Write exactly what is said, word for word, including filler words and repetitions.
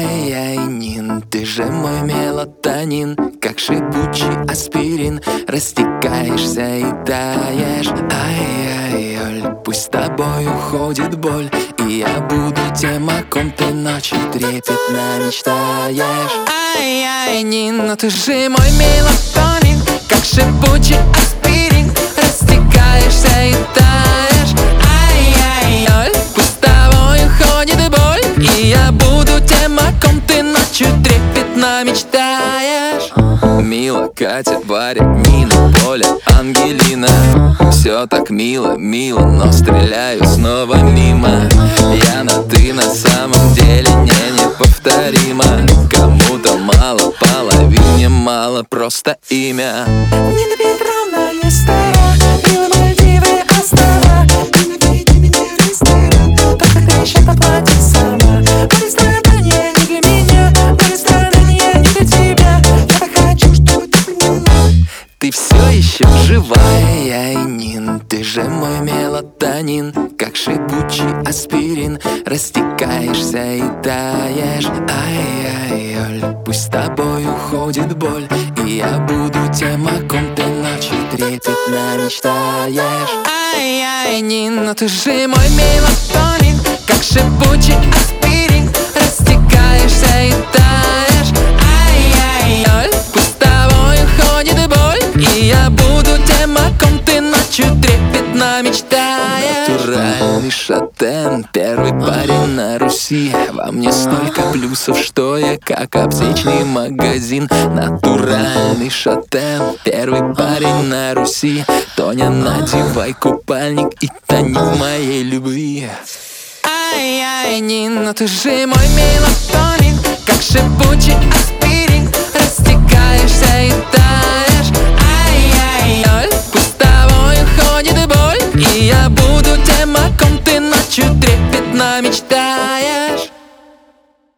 Ай-яй, Нин, ты же мой мелатонин, как шипучий аспирин, растекаешься и таешь. Ай-яй, Оль, пусть с тобой уходит боль, и я буду тем, о ком ты ночью трепетно мечтаешь. Ай-яй, Нин, но ты же мой мелатонин, как шипучий аспирин, растекаешься и таешь. Ай-яй, Оль, пусть с тобой уходит боль, и я буду тем, о ком ты ночью трепетно мечтаешь. Мила, Катя, Варя, Нина, Поля, Ангелина. Все так мило, мило, но стреляю снова мимо. Я на ты на самом деле не неповторима. Кому-то мало, половине мало, просто имя. Нина Петровна, не стара, Мила, Мальдивы, острова. Не наведи меня в ресторан, только греща поплатит сама. В ресторане не для меня, в ресторане не для тебя. Я хочу, чтобы ты поняла. Ты все еще живая, яй, Нин, ты же мой мелатонин, как шипучий аспирин, растекаешься и таешь. Ай-яй, Оль, пусть с тобой уходит боль, и я буду тем, о ком ты ночью трепетно мечтаешь. Ай-яй, Нин, но ты же мой мелатонин, как шипучий аспирин, растекаешься и таешь. Ай-яй, Оль, пусть с тобой уходит боль, и я буду тем, о ком ты ночью трепетно мечтаешь. Натуральный шатен, первый парень на Руси. Во мне столько плюсов, что я как аптечный магазин. Натуральный шатен, первый парень на Руси. Тоня, надевай купальник и тони в моей любви. Ай-яй, Нин, но ты же мой мелатонин, как шипучий